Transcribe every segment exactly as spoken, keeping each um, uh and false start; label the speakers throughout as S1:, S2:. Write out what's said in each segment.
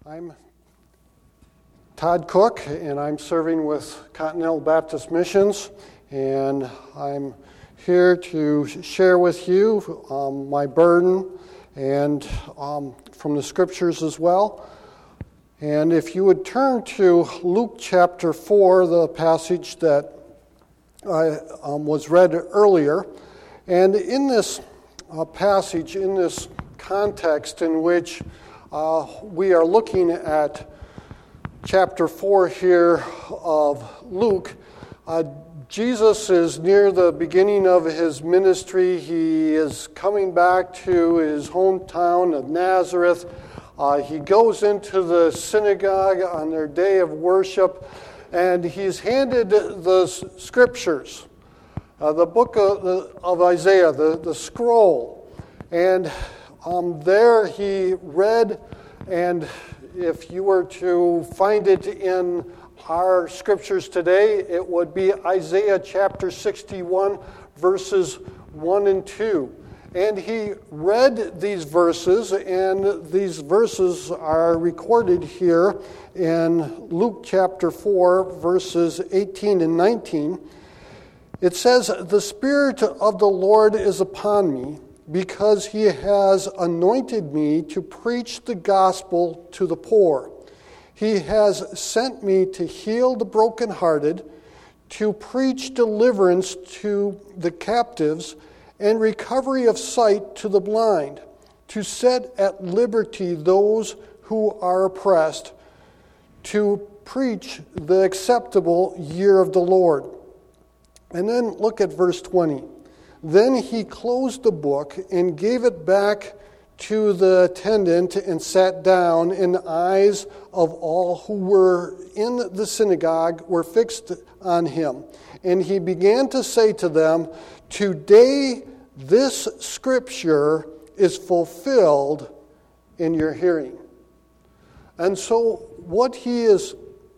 S1: I'm Todd Cook, and I'm serving with Continental Baptist Missions, and I'm here to share with you um, my burden and um, from the scriptures as well. And if you would turn to Luke chapter four, the passage that I, um, was read earlier, and in this uh, passage, in this context in which uh, we are looking at chapter four here of Luke, uh, Jesus is near the beginning of his ministry. He is coming back to his hometown of Nazareth. Uh, he goes into the synagogue on their day of worship, and he's handed the scriptures, uh, the book of, of Isaiah, the, the scroll. And um, there he read, and if you were to find it in our scriptures today, it would be Isaiah chapter sixty-one, verses one and two. And he read these verses, and these verses are recorded here in Luke chapter four, verses eighteen and nineteen. It says, "The Spirit of the Lord is upon me, because he has anointed me to preach the gospel to the poor. He has sent me to heal the brokenhearted, to preach deliverance to the captives, and recovery of sight to the blind, to set at liberty those who are oppressed, to preach the acceptable year of the Lord." And then look at verse twenty. "Then he closed the book and gave it back to the attendant and sat down, and the eyes of all who were in the synagogue were fixed on him. And he began to say to them, 'Today this scripture is fulfilled in your hearing.'" And so what he is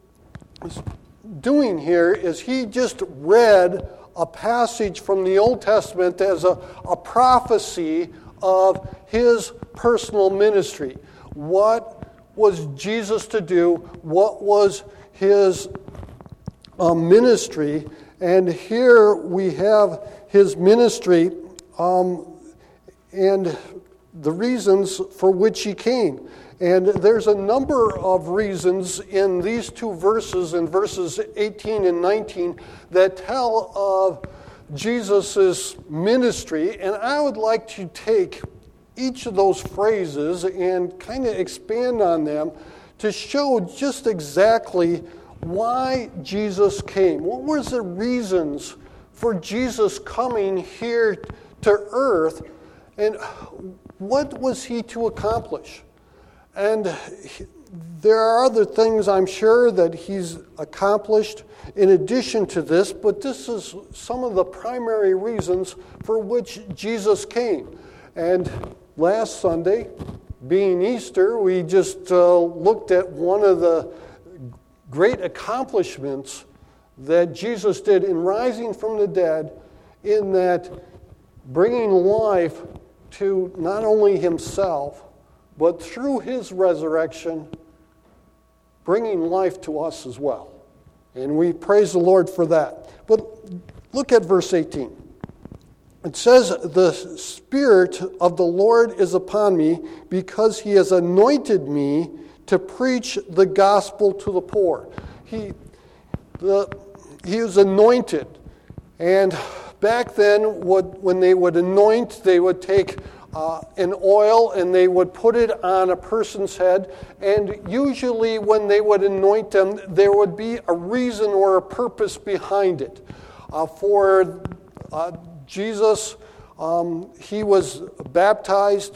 S1: doing here is he just read a passage from the Old Testament as a, a prophecy of his personal ministry. What was Jesus to do? What was his uh, ministry? And here we have his ministry um, and the reasons for which he came. And there's a number of reasons in these two verses, in verses eighteen and nineteen, that tell of Jesus' ministry. And I would like to take each of those phrases and kind of expand on them to show just exactly why Jesus came. What was the reasons for Jesus coming here to earth, and what was he to accomplish? And there are other things, I'm sure, that he's accomplished in addition to this, but this is some of the primary reasons for which Jesus came. And last Sunday, being Easter, we just uh, looked at one of the great accomplishments that Jesus did in rising from the dead, in that bringing life to not only himself, but through his resurrection, bringing life to us as well. And we praise the Lord for that. But look at verse eighteen. It says, "The Spirit of the Lord is upon me, because he has anointed me to preach the gospel to the poor." He, the, he was anointed. And back then, what, when they would anoint, they would take Uh, an oil, and they would put it on a person's head. And usually when they would anoint them, there would be a reason or a purpose behind it. Uh, for uh, Jesus, um, he was baptized,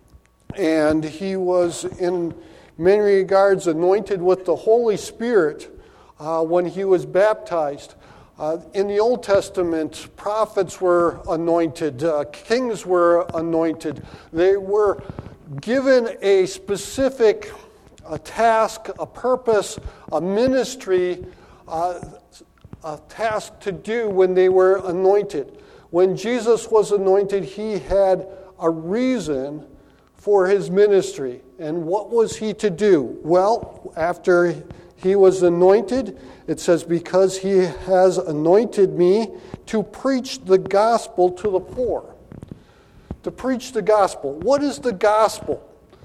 S1: and he was in many regards anointed with the Holy Spirit uh, when he was baptized. Uh, in the Old Testament, prophets were anointed, uh, kings were anointed. They were given a specific a task, a purpose, a ministry, uh, a task to do when they were anointed. When Jesus was anointed, he had a reason for his ministry. And what was he to do? Well, after he was anointed, it says, because he has anointed me to preach the gospel to the poor. To preach the gospel. What is the gospel?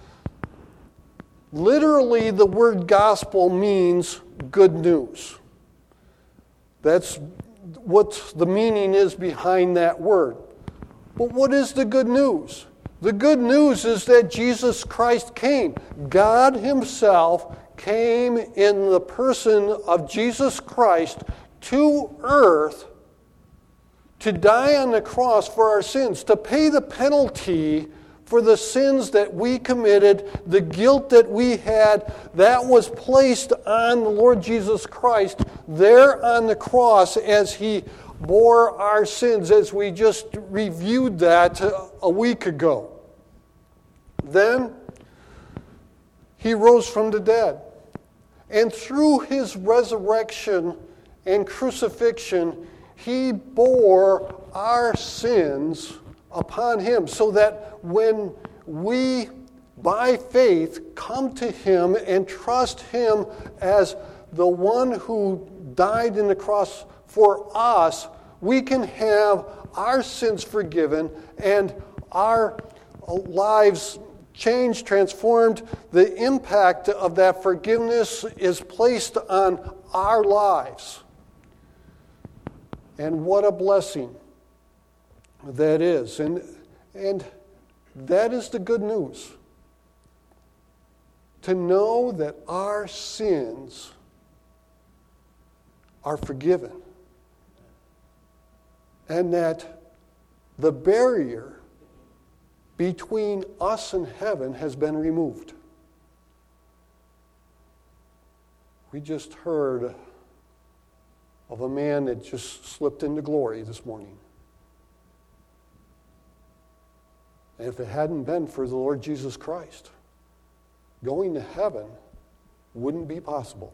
S1: Literally, the word gospel means good news. That's what the meaning is behind that word. But what is the good news? The good news is that Jesus Christ came. God himself came in the person of Jesus Christ to earth to die on the cross for our sins, to pay the penalty for the sins that we committed, the guilt that we had. That was placed on the Lord Jesus Christ there on the cross as he bore our sins, as we just reviewed that a week ago. Then he rose from the dead. And through his resurrection and crucifixion, he bore our sins upon him, so that when we, by faith, come to him and trust him as the one who died on the cross for us, we can have our sins forgiven and our lives changed, transformed. The impact of that forgiveness is placed on our lives. And what a blessing that is. And, and that is the good news. To know that our sins are forgiven. And that the barrier between us and heaven has been removed. We just heard of a man that just slipped into glory this morning. And if it hadn't been for the Lord Jesus Christ, going to heaven wouldn't be possible.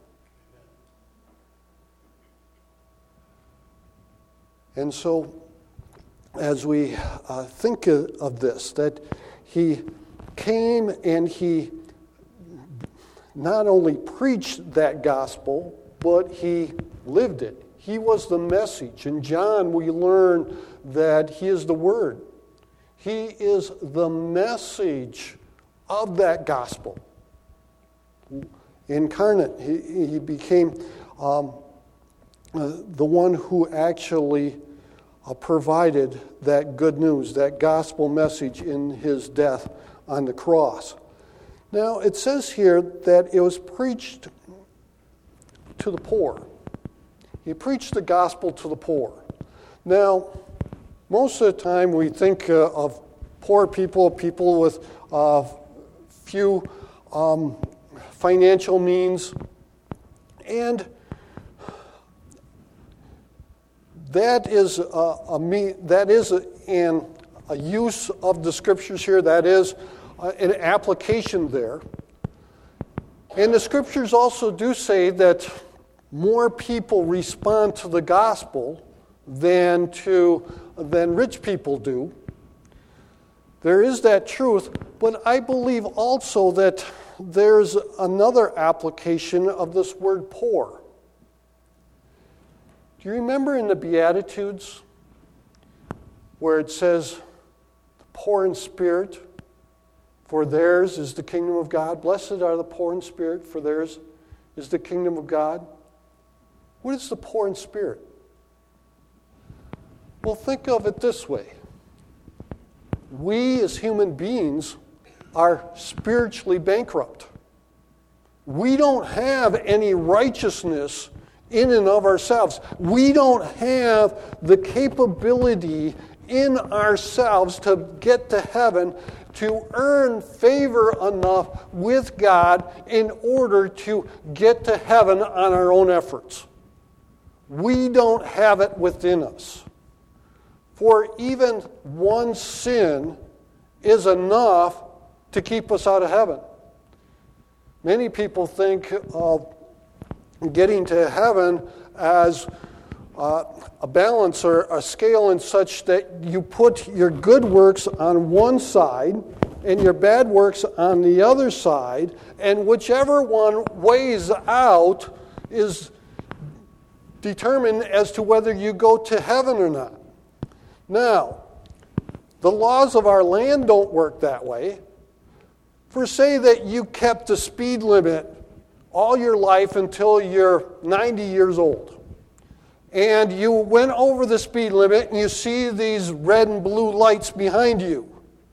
S1: And so, as we uh, think of, of this, that he came and he not only preached that gospel, but he lived it. He was the message. In John, we learn that he is the Word. He is the message of that gospel. Incarnate, he, he became um, uh, the one who actually uh, provided that good news, that gospel message in his death on the cross. Now, it says here that it was preached to the poor. He preached the gospel to the poor. Now, most of the time we think uh, of poor people, people with uh, few um, financial means, and that is a, a me, that is a, an, a use of the scriptures here. That is uh, an application there. And the scriptures also do say that more people respond to the gospel than to than rich people do. There is that truth, but I believe also that there's another application of this word poor. Do you remember in the Beatitudes where it says, the poor in spirit, for theirs is the kingdom of God? Blessed are the poor in spirit, for theirs is the kingdom of God. What is the poor in spirit? Well, think of it this way. We as human beings are spiritually bankrupt. We don't have any righteousness in and of ourselves. We don't have the capability in ourselves to get to heaven, to earn favor enough with God in order to get to heaven on our own efforts. We don't have it within us. For even one sin is enough to keep us out of heaven. Many people think of getting to heaven as uh, a balance or a scale in such that you put your good works on one side and your bad works on the other side, and whichever one weighs out is determined as to whether you go to heaven or not. Now, the laws of our land don't work that way. For say that you kept the speed limit all your life until you're ninety years old, and you went over the speed limit and you see these red and blue lights behind you.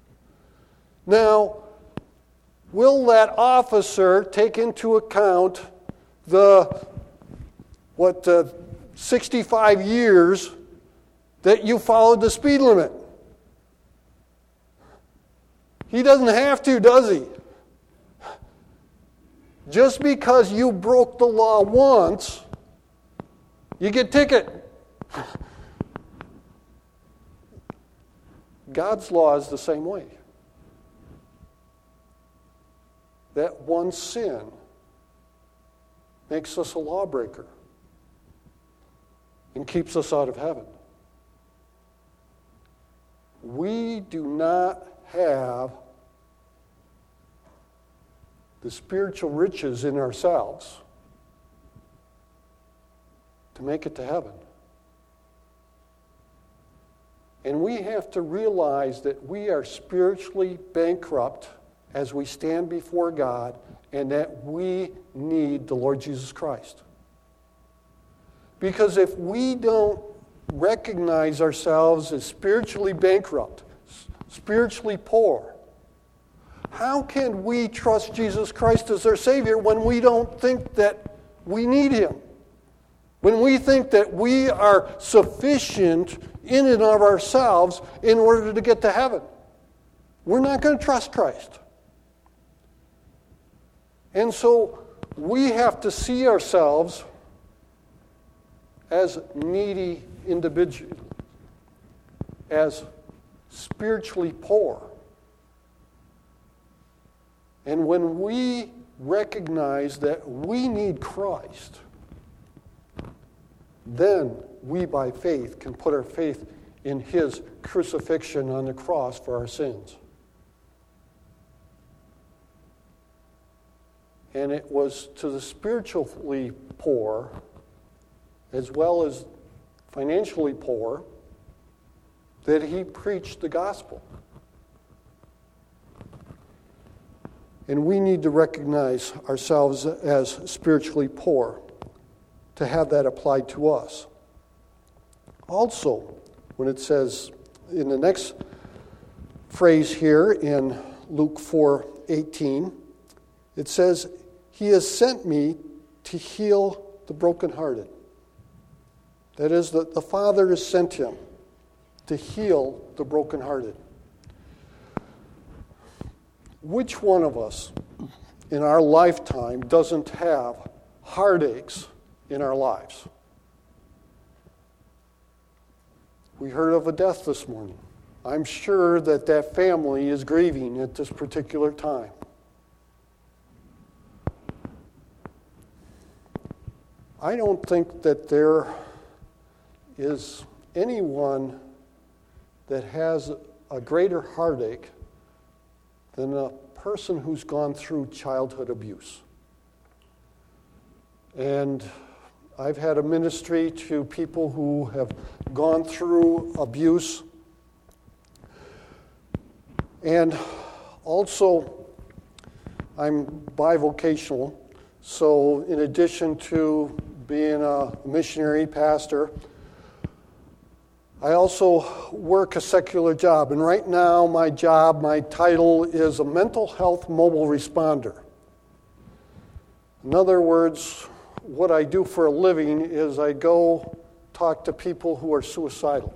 S1: Now, will that officer take into account the, what, uh, sixty-five years that you followed the speed limit? He doesn't have to, does he? Just because you broke the law once, you get a ticket. God's law is the same way. That one sin makes us a lawbreaker and keeps us out of heaven. We do not have the spiritual riches in ourselves to make it to heaven. And we have to realize that we are spiritually bankrupt as we stand before God, and that we need the Lord Jesus Christ. Because if we don't recognize ourselves as spiritually bankrupt, spiritually poor, how can we trust Jesus Christ as our Savior when we don't think that we need Him? When we think that we are sufficient in and of ourselves in order to get to heaven? We're not going to trust Christ. And so we have to see ourselves as needy individuals, as spiritually poor. And when we recognize that we need Christ, then we by faith can put our faith in His crucifixion on the cross for our sins. And it was to the spiritually poor, as well as financially poor, that He preached the gospel. And we need to recognize ourselves as spiritually poor to have that applied to us. Also, when it says in the next phrase here in Luke four eighteen, it says, He has sent me to heal the brokenhearted. That is, that the Father has sent Him to heal the brokenhearted. Which one of us in our lifetime doesn't have heartaches in our lives? We heard of a death this morning. I'm sure that that family is grieving at this particular time. I don't think that there is anyone that has a greater heartache than a person who's gone through childhood abuse. And I've had a ministry to people who have gone through abuse. And also, I'm bivocational, so in addition to being a missionary pastor, I also work a secular job. And right now, my job, my title is a mental health mobile responder. In other words, what I do for a living is I go talk to people who are suicidal.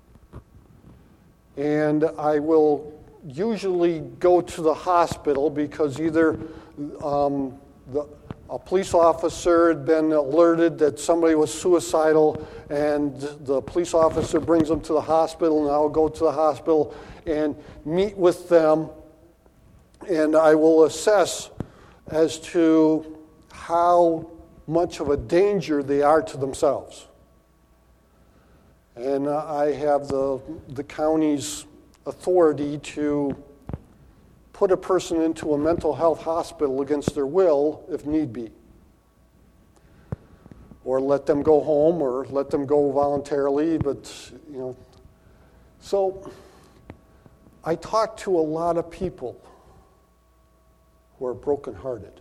S1: And I will usually go to the hospital because either um, the A police officer had been alerted that somebody was suicidal, and the police officer brings them to the hospital, and I'll go to the hospital and meet with them, and I will assess as to how much of a danger they are to themselves. And I have the, the county's authority to put a person into a mental health hospital against their will if need be. Or let them go home, or let them go voluntarily, but, you know. So, I talk to a lot of people who are brokenhearted.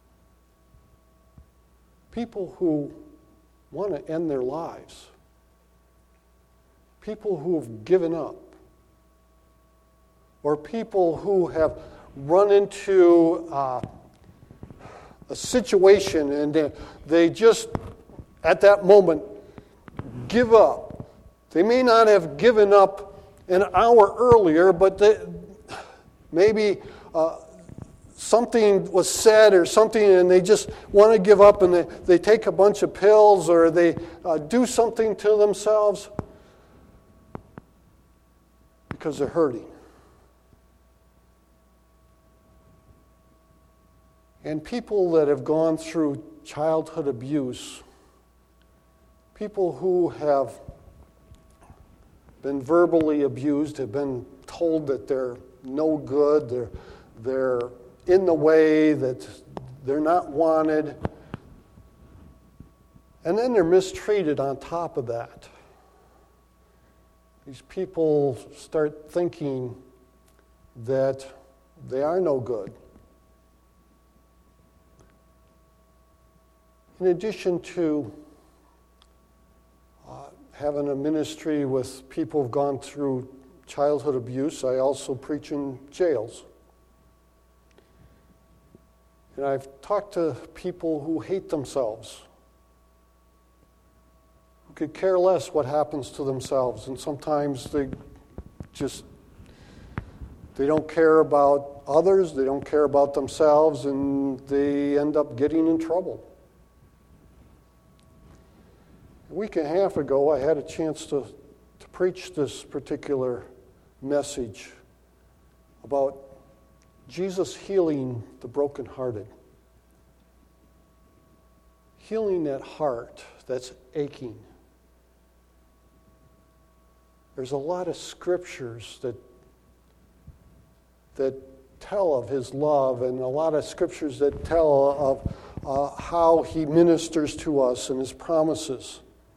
S1: People who want to end their lives. People who have given up. Or people who have run into uh, a situation and they just, at that moment, give up. They may not have given up an hour earlier, but they, maybe uh, something was said or something and they just want to give up, and they, they take a bunch of pills or they uh, do something to themselves because they're hurting. And people that have gone through childhood abuse, people who have been verbally abused, have been told that they're no good, they're, they're in the way, that they're not wanted, and then they're mistreated on top of that. These people start thinking that they are no good. In addition to uh, having a ministry with people who've gone through childhood abuse, I also preach in jails. And I've talked to people who hate themselves, who could care less what happens to themselves, and sometimes they just, they don't care about others, they don't care about themselves, and they end up getting in trouble. A week and a half ago, I had a chance to, to preach this particular message about Jesus healing the brokenhearted. Healing that heart that's aching. There's a lot of scriptures that, that tell of his love, and a lot of scriptures that tell of uh, how he ministers to us and his promises.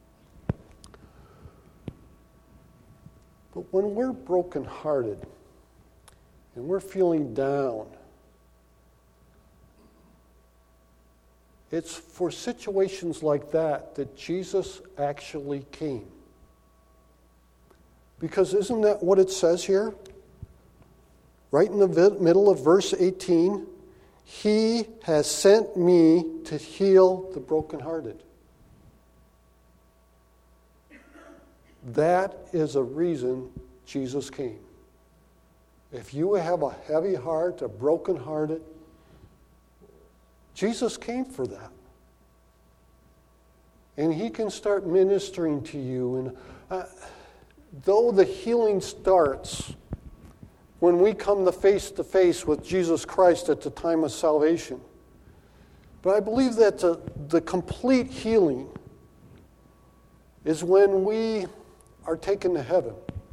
S1: But when we're brokenhearted and we're feeling down, it's for situations like that that Jesus actually came. Because isn't that what it says here? Right in the middle of verse eighteen, he has sent me to heal the brokenhearted. That is a reason Jesus came. If you have a heavy heart, a broken hearted, Jesus came for that. And he can start ministering to you. And uh, though the healing starts when we come to face to face with Jesus Christ at the time of salvation, but I believe that the, the complete healing is when we are taken to heaven.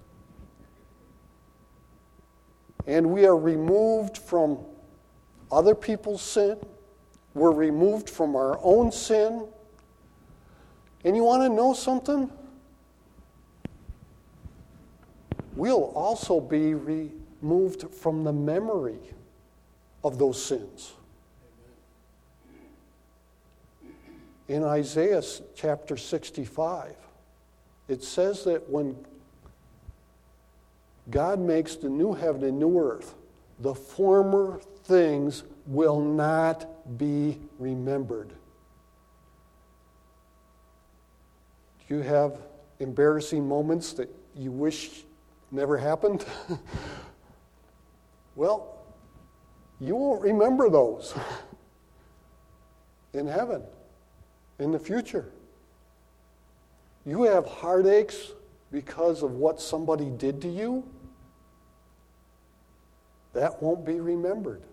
S1: And we are removed from other people's sin. We're removed from our own sin. And you want to know something? We'll also be removed from the memory of those sins. In Isaiah chapter sixty-five, it says that when God makes the new heaven and new earth, the former things will not be remembered. Do you have embarrassing moments that you wish never happened? Well, you won't remember those in heaven, in the future. You have heartaches because of what somebody did to you, that won't be remembered.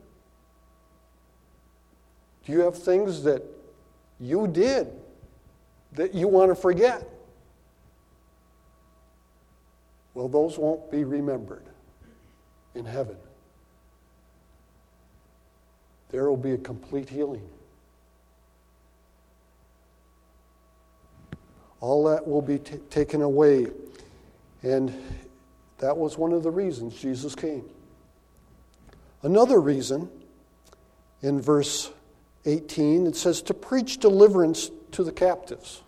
S1: Do you have things that you did that you want to forget? Well, those won't be remembered in heaven. there will be a complete healing. All that will be t- taken away. And that was one of the reasons Jesus came. Another reason, in verse eighteen, it says to preach deliverance to the captives.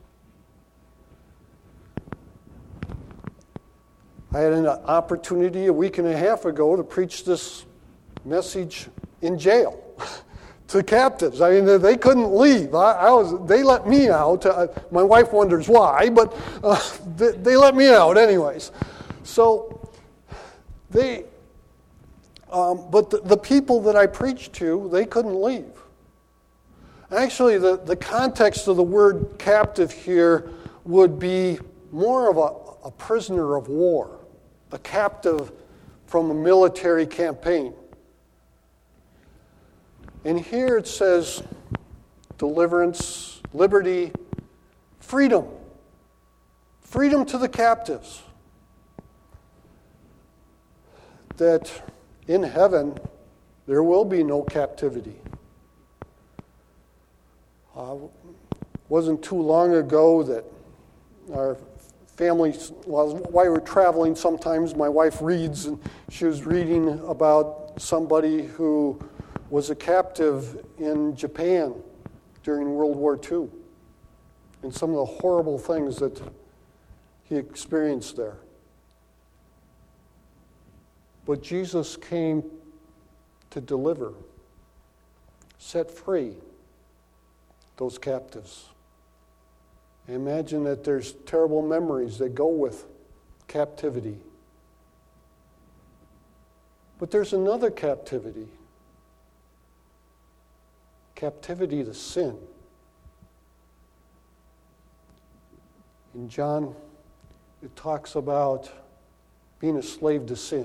S1: I had an opportunity a week and a half ago to preach this message in jail to captives. I mean, they couldn't leave. I, I was. They let me out. Uh, my wife wonders why, but uh, they, they let me out anyways. So they, um, but the, the people that I preached to, they couldn't leave. Actually, the, the context of the word captive here would be more of a, a prisoner of war, a captive from a military campaign. And here it says deliverance, liberty, freedom. Freedom to the captives. That in heaven there will be no captivity. Uh, wasn't too long ago that our family, well, while we were traveling, sometimes my wife reads, and she was reading about somebody who was a captive in Japan during World War Two, and some of the horrible things that he experienced there. But Jesus came to deliver, set free those captives. Imagine that there's terrible memories that go with captivity. But there's another captivity. Captivity to sin. In John, it talks about being a slave to sin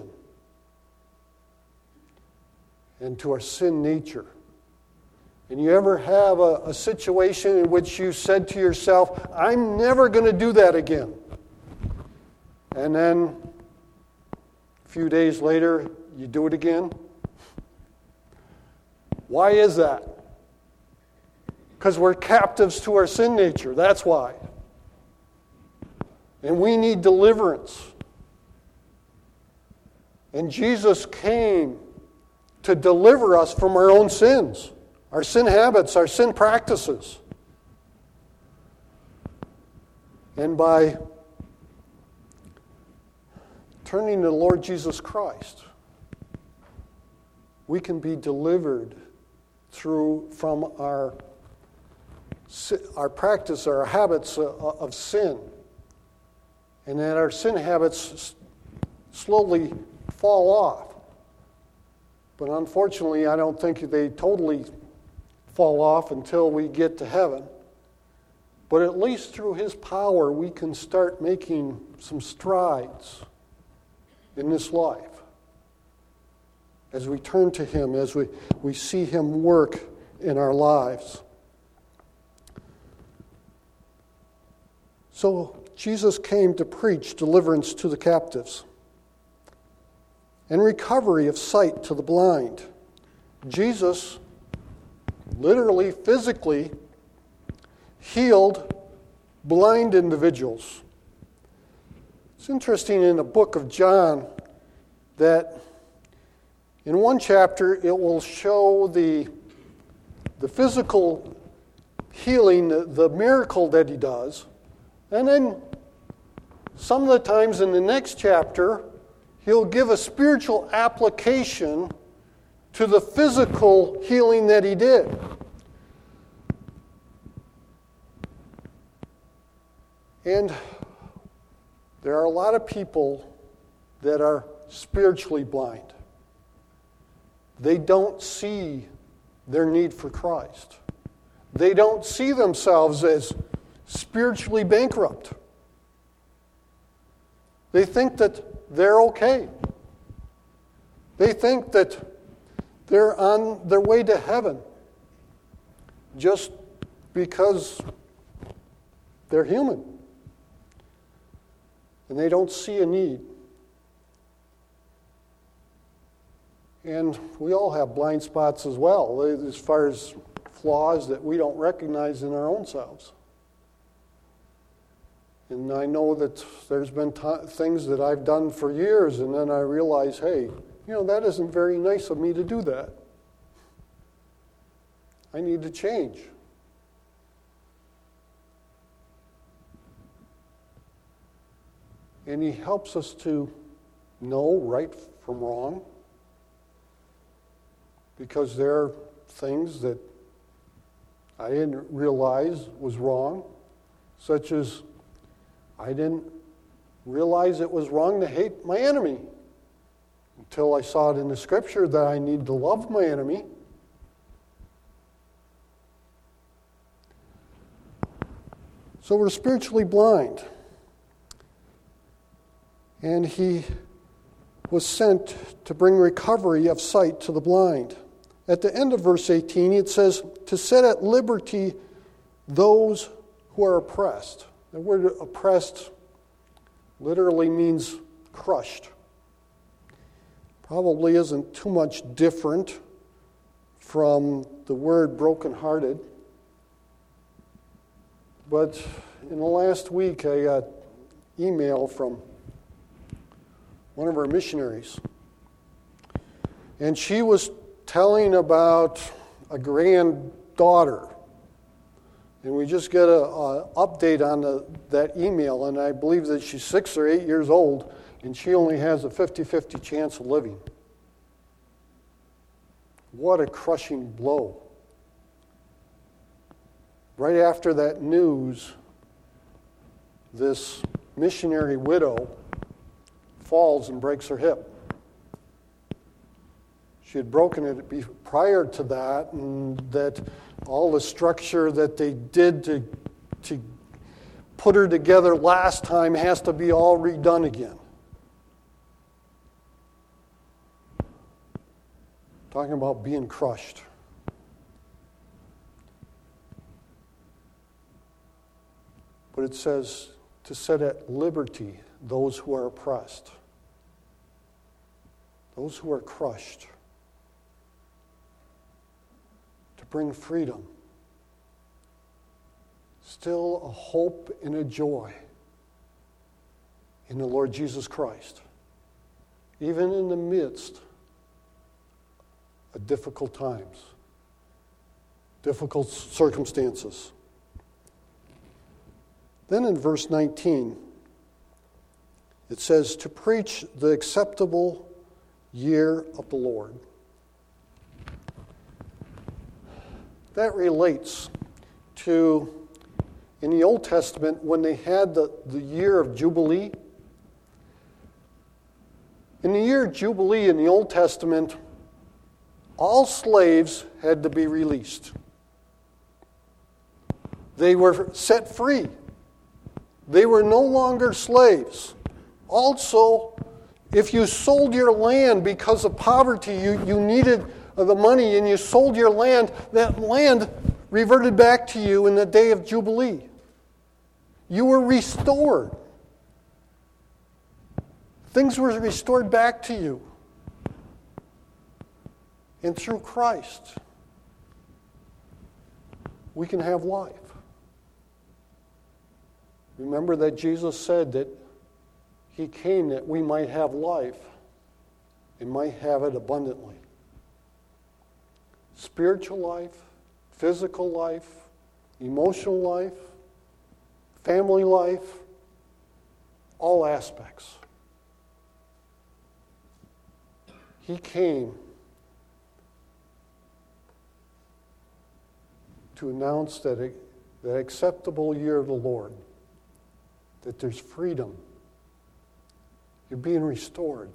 S1: and to our sin nature. And you ever have a, a situation in which you said to yourself, I'm never going to do that again. And then a few days later, you do it again? Why is that? Because we're captives to our sin nature. That's why. And we need deliverance. And Jesus came to deliver us from our own sins. Our sin habits, our sin practices. And by turning to the Lord Jesus Christ, we can be delivered through from our, our practice, our habits of sin. And that our sin habits slowly fall off. But unfortunately, I don't think they totally fall off until we get to heaven. But at least through His power, we can start making some strides in this life. As we turn to Him, as we, we see Him work in our lives. So Jesus came to preach deliverance to the captives and recovery of sight to the blind. Jesus literally, physically healed blind individuals. It's interesting in the book of John that in one chapter it will show the, the physical healing, the, the miracle that he does, and then some of the times in the next chapter he'll give a spiritual application to the physical healing that he did. And there are a lot of people that are spiritually blind. They don't see their need for Christ. They don't see themselves as spiritually bankrupt. They think that they're okay. They think that they're on their way to heaven just because they're human. And they don't see a need. And we all have blind spots as well, as far as flaws that we don't recognize in our own selves. And I know that there's been t- things that I've done for years, and then I realize, hey, you know, that isn't very nice of me to do that. I need to change. And he helps us to know right from wrong, because there are things that I didn't realize was wrong, such as I didn't realize it was wrong to hate my enemy until I saw it in the Scripture that I need to love my enemy. So we're spiritually blind. And he was sent to bring recovery of sight to the blind. At the end of verse eighteen, it says, to set at liberty those who are oppressed. The word oppressed literally means crushed. Probably isn't too much different from the word brokenhearted. But in the last week, I got email from one of our missionaries. And she was telling about a granddaughter. And we just get an update on the, that email, and I believe that she's six or eight years old, and she only has a fifty-fifty chance of living. What a crushing blow. Right after that news, this missionary widow falls and breaks her hip. She had broken it prior to that, and that all the structure that they did to, to put her together last time has to be all redone again. Talking about being crushed. But it says to set at liberty those who are oppressed, those who are crushed, to bring freedom, still a hope and a joy in the Lord Jesus Christ, even in the midst of difficult times, difficult circumstances. Then in verse nineteen, it says, to preach the acceptable year of the Lord. That relates to, in the Old Testament, when they had the, the year of Jubilee. In the year of Jubilee in the Old Testament, all slaves had to be released. They were set free. They were no longer slaves. Also, if you sold your land because of poverty, you, you needed the money and you sold your land, that land reverted back to you in the day of Jubilee. You were restored. Things were restored back to you. And through Christ, we can have life. Remember that Jesus said that He came that we might have life and might have it abundantly. Spiritual life, physical life, emotional life, family life, all aspects. He came to announce that it, the acceptable year of the Lord, that there's freedom. You're being restored.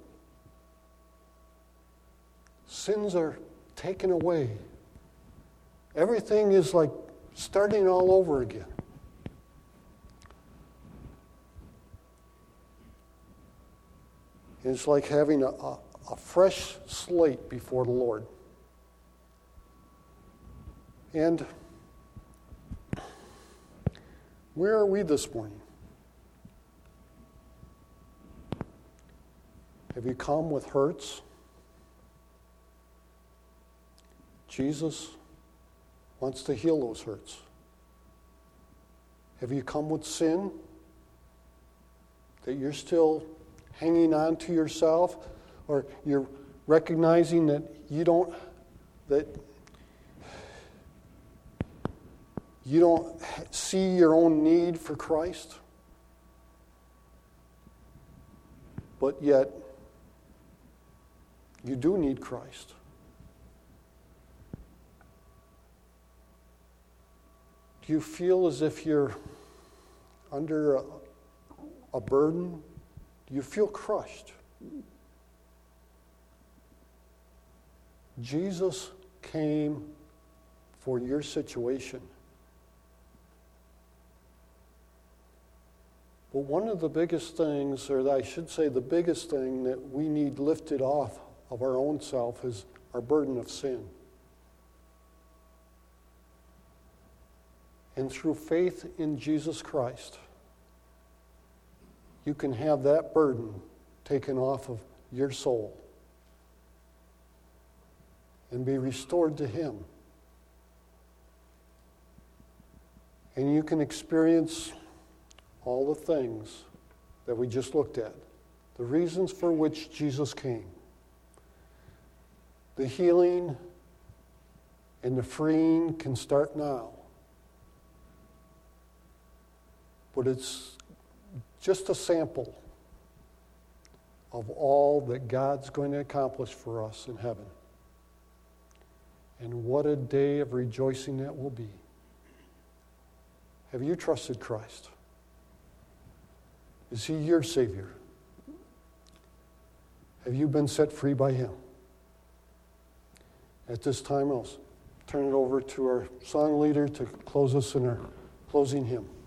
S1: Sins are taken away. Everything is like starting all over again. It's like having a, a, a fresh slate before the Lord. And where are we this morning? Have you come with hurts? Jesus wants to heal those hurts. Have you come with sin that you're still hanging on to yourself, or you're recognizing that you don't that you don't see your own need for Christ, but yet you do need Christ? Do you feel as if you're under a, a burden? Do you feel crushed? Jesus came for your situation. But one of the biggest things, or I should say the biggest thing that we need lifted off of our own self is our burden of sin. And through faith in Jesus Christ, you can have that burden taken off of your soul and be restored to Him. And you can experience all the things that we just looked at, the reasons for which Jesus came. The healing and the freeing can start now. But it's just a sample of all that God's going to accomplish for us in heaven. And what a day of rejoicing that will be. Have you trusted Christ? Is He your Savior? Have you been set free by Him? At this time, I'll turn it over to our song leader to close us in our closing hymn.